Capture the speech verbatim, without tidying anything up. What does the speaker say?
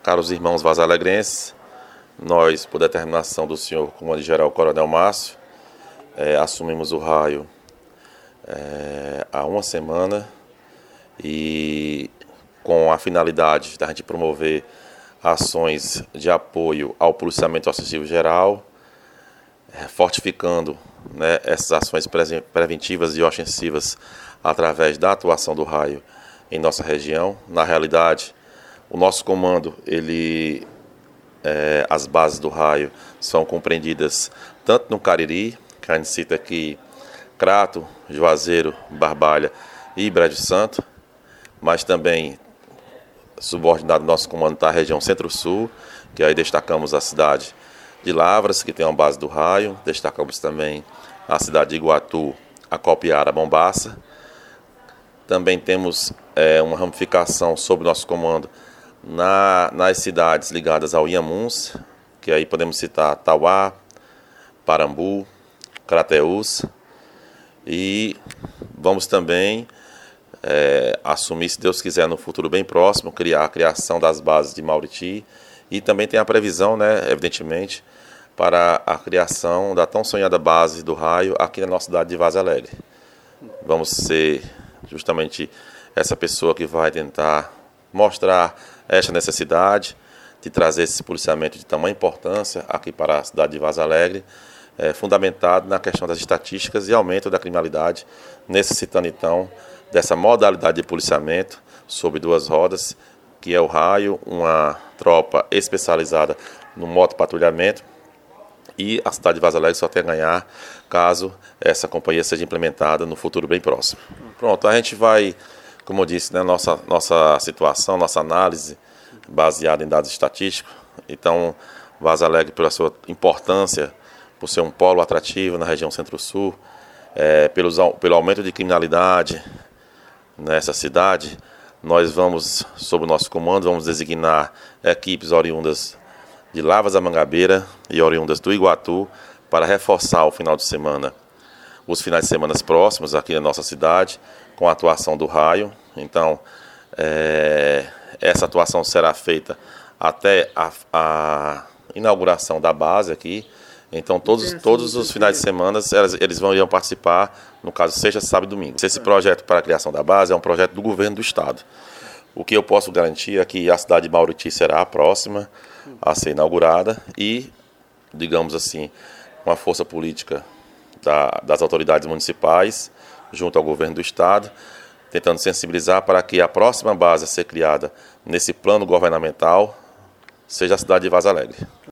Caros irmãos vazalegrenses, nós, por determinação do senhor Comandante-Geral Coronel Márcio, é, assumimos o raio é, há uma semana e com a finalidade da gente promover ações de apoio ao policiamento ostensivo geral, é, fortificando né, essas ações preventivas e ostensivas através da atuação do raio em nossa região. Na realidade, o nosso comando, ele, é, as bases do raio são compreendidas tanto no Cariri, que a gente cita aqui Crato, Juazeiro, Barbalha e Brejo Santo, mas também subordinado ao nosso comando está a região Centro-Sul, que aí destacamos a cidade de Lavras, que tem uma base do raio, destacamos também a cidade de Iguatu, Acopiara, Mombaça. Também temos é, uma ramificação sob o nosso comando na, nas cidades ligadas ao Inhamuns, que aí podemos citar Tauá, Parambu, Crateús, e vamos também é, assumir, se Deus quiser, no futuro bem próximo, criar a criação das bases de Mauriti, e também tem a previsão, né, evidentemente, para a criação da tão sonhada base do raio aqui na nossa cidade de Vaza Alegre. Vamos ser justamente essa pessoa que vai tentar mostrar esta necessidade de trazer esse policiamento de tamanha importância aqui para a cidade de Vaza Alegre, é, fundamentado na questão das estatísticas e aumento da criminalidade, necessitando então dessa modalidade de policiamento sobre duas rodas, que é o raio, uma tropa especializada no motopatrulhamento, e a cidade de Vaza Alegre só tem a ganhar caso essa companhia seja implementada no futuro bem próximo. Pronto, a gente vai, como eu disse, né, nossa, nossa situação, nossa análise baseada em dados estatísticos. Então, Vaza Alegre, pela sua importância, por ser um polo atrativo na região Centro-Sul, é, pelos, pelo aumento de criminalidade nessa cidade, nós vamos, sob o nosso comando, vamos designar equipes oriundas de Lavras da Mangabeira e oriundas do Iguatu para reforçar o final de semana, os finais de semana próximos aqui na nossa cidade, com a atuação do raio. Então, é, essa atuação será feita até a, a inauguração da base aqui. Então, todos, todos os finais de semana eles, eles vão irão participar, no caso, sexta, sábado e domingo. Esse projeto para a criação da base é um projeto do governo do estado. O que eu posso garantir é que a cidade de Mauriti será a próxima a ser inaugurada e, digamos assim, uma força política da, das autoridades municipais, junto ao governo do estado, tentando sensibilizar para que a próxima base a ser criada nesse plano governamental seja a cidade de Vaza Alegre.